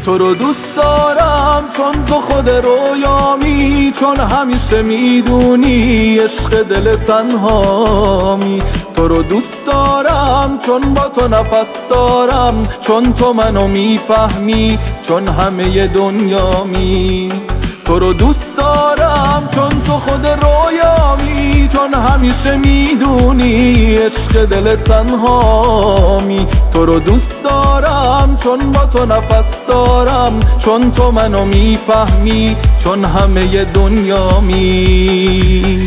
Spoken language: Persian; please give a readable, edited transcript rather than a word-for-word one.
تو رو دوست دارم چون تو خود رویامی، چون همیشه میدونی عشق دل تنهامی. تو رو دوست دارم چون با تو نفس دارم، چون تو منو میفهمی، چون همه دنیامی. تو رو دوست دارم چون تو خود رویامی، چون همیشه میدونی عشق دل تنهامی. تو رو دوست دارم چون با تو نفس دارم، چون تو منو میفهمی، چون همه دنیامی.